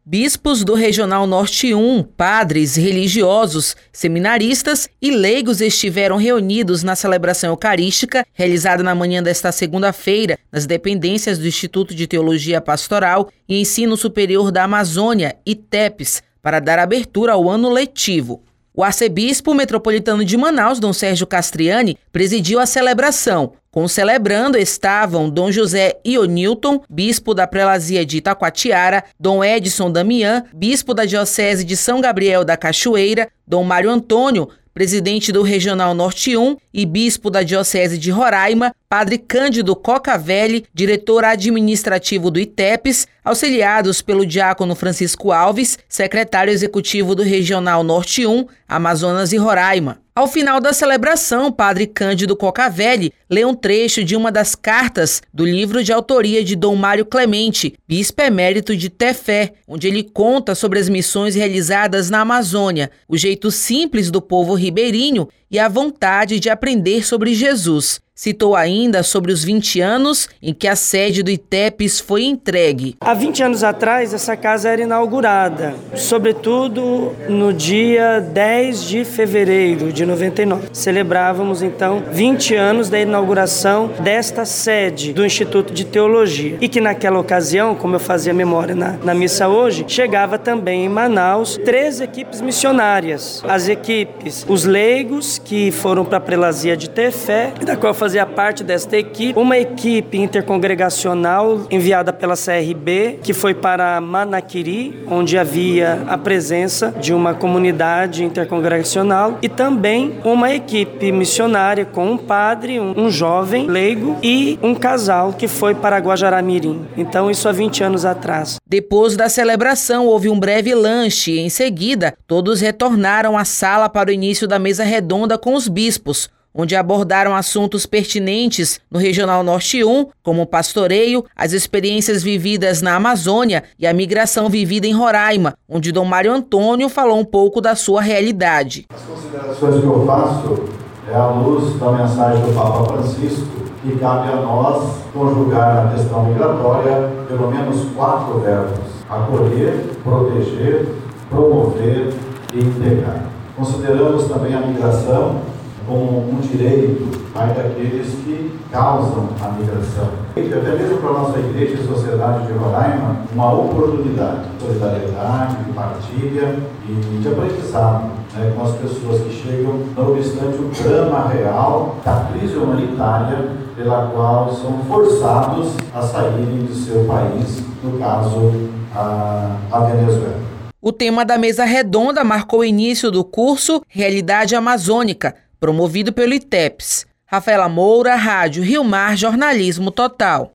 Bispos do Regional Norte 1, padres, religiosos, seminaristas e leigos estiveram reunidos na celebração eucarística realizada na manhã desta segunda-feira nas dependências do Instituto de Teologia Pastoral e Ensino Superior da Amazônia, ITEPS, para dar abertura ao ano letivo. O arcebispo metropolitano de Manaus, Dom Sérgio Castriani, presidiu a celebração. Concelebrando estavam Dom José Ionilton, bispo da prelazia de Itacoatiara, Dom Edson Damian, bispo da diocese de São Gabriel da Cachoeira, Dom Mário Antônio, presidente do Regional Norte 1 e bispo da diocese de Roraima, Padre Cândido Cocavelli, diretor administrativo do ITEPS, auxiliados pelo diácono Francisco Alves, secretário executivo do Regional Norte 1, Amazonas e Roraima. Ao final da celebração, Padre Cândido Cocavelli leu um trecho de uma das cartas do livro de autoria de Dom Mário Clemente, bispo emérito de Tefé, onde ele conta sobre as missões realizadas na Amazônia, o jeito simples do povo ribeirinho e a vontade de aprender sobre Jesus. Citou ainda sobre os 20 anos em que a sede do ITEPS foi entregue. Há 20 anos atrás, essa casa era inaugurada, sobretudo no dia 10 de fevereiro de 99. Celebrávamos, então, 20 anos da inauguração desta sede do Instituto de Teologia. E que naquela ocasião, como eu fazia memória na missa hoje, chegava também em Manaus 3 equipes missionárias. As equipes, os leigos, que foram para a prelazia de Tefé, da qual fazia parte desta equipe, uma equipe intercongregacional enviada pela CRB, que foi para Manaquiri, onde havia a presença de uma comunidade intercongregacional, e também uma equipe missionária com um padre, um jovem leigo e um casal que foi para Guajará-Mirim. Então, isso há 20 anos atrás. Depois da celebração, houve um breve lanche e, em seguida, todos retornaram à sala para o início da mesa redonda com os bispos, onde abordaram assuntos pertinentes no Regional Norte 1, como o pastoreio, as experiências vividas na Amazônia e a migração vivida em Roraima, onde Dom Mário Antônio falou um pouco da sua realidade. As considerações que eu faço é à luz da mensagem do Papa Francisco, que cabe a nós conjugar na questão migratória pelo menos 4 verbos: acolher, proteger, promover e integrar. Consideramos também a migração como um direito daqueles que causam a migração. E até mesmo para a nossa igreja e sociedade de Roraima, uma oportunidade de solidariedade, de partilha e de aprendizado com as pessoas que chegam, não obstante o drama real da crise humanitária pela qual são forçados a saírem do seu país, no caso, a Venezuela. O tema da mesa redonda marcou o início do curso Realidade Amazônica, promovido pelo ITEPS. Rafaela Moura, Rádio Rio Mar, Jornalismo Total.